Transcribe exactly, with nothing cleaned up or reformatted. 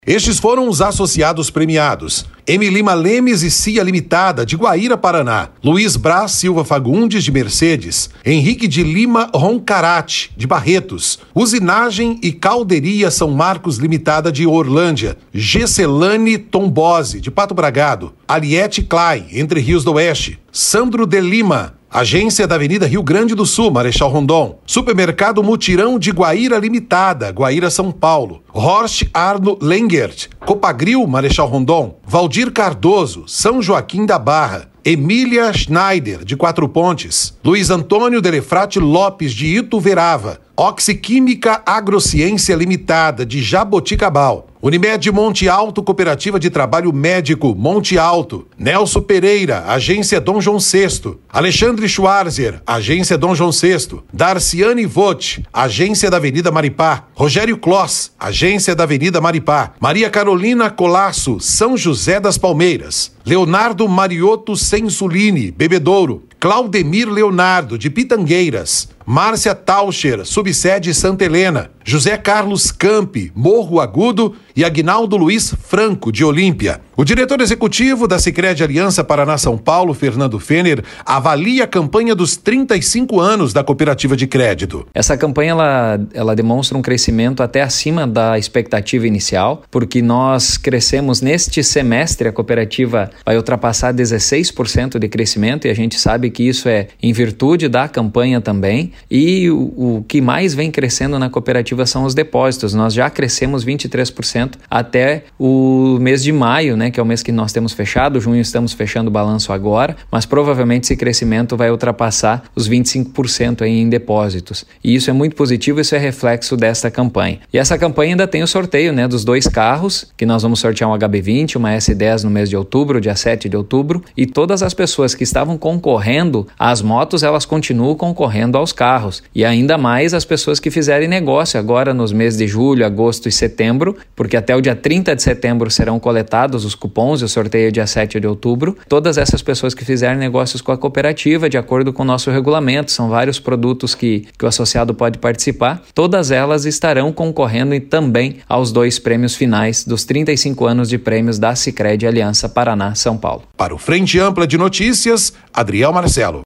Estes foram os associados premiados: M. Lima Lemes e Cia Limitada, de Guaíra, Paraná; Luiz Braz Silva Fagundes, de Mercedes; Henrique de Lima Roncarate, de Barretos; Usinagem e Calderia São Marcos Limitada, de Orlândia; Gesselane Tombose, de Pato Bragado; Aliette Clay, Entre Rios do Oeste; Sandro de Lima, Agência da Avenida Rio Grande do Sul, Marechal Rondon; Supermercado Mutirão de Guaíra Limitada, Guaíra, São Paulo; Horst Arno Lengert, Copagril, Marechal Rondon; Valdir Cardoso, São Joaquim da Barra; Emília Schneider, de Quatro Pontes; Luiz Antônio Delefrate Lopes, de Ituverava; Oxiquímica Agrociência Limitada, de Jaboticabal; Unimed Monte Alto, Cooperativa de Trabalho Médico, Monte Alto; Nelson Pereira, Agência Dom João sexto; Alexandre Schwarzer, Agência Dom João sexto; Darciane Vogt, Agência da Avenida Maripá; Rogério Kloss, Agência da Avenida Maripá; Maria Carolina Colasso, São José das Palmeiras; Leonardo Mariotto Sensulini, Bebedouro; Claudemir Leonardo, de Pitangueiras; Márcia Taucher, subsede Santa Helena; José Carlos Campi, Morro Agudo, e Aguinaldo Luiz Franco, de Olímpia. O diretor executivo da Sicredi Aliança Paraná-São Paulo, Fernando Fener, avalia a campanha dos trinta e cinco anos da cooperativa de crédito. Essa campanha ela, ela demonstra um crescimento até acima da expectativa inicial, porque nós crescemos neste semestre, a cooperativa vai ultrapassar dezesseis por cento de crescimento, e a gente sabe que isso é em virtude da campanha também. E o, o que mais vem crescendo na cooperativa são os depósitos. Nós já crescemos vinte e três por cento até o mês de maio, né, que é o mês que nós temos fechado. Junho estamos fechando o balanço agora, mas provavelmente esse crescimento vai ultrapassar os vinte e cinco por cento aí em depósitos. E isso é muito positivo, isso é reflexo desta campanha. E essa campanha ainda tem o sorteio, né, dos dois carros, que nós vamos sortear um H B vinte, uma S dez no mês de outubro, dia sete de outubro, e todas as pessoas que estavam concorrendo às motos, elas continuam concorrendo aos carros. E ainda mais as pessoas que fizerem negócio agora nos meses de julho, agosto e setembro, porque até o dia trinta de setembro serão coletados os cupons e o sorteio é dia sete de outubro. Todas essas pessoas que fizerem negócios com a cooperativa, de acordo com o nosso regulamento, são vários produtos que, que o associado pode participar, todas elas estarão concorrendo também aos dois prêmios finais dos trinta e cinco anos de prêmios da Sicredi Aliança Paraná-São Paulo. Para o Frente Ampla de Notícias, Adriel Marcelo.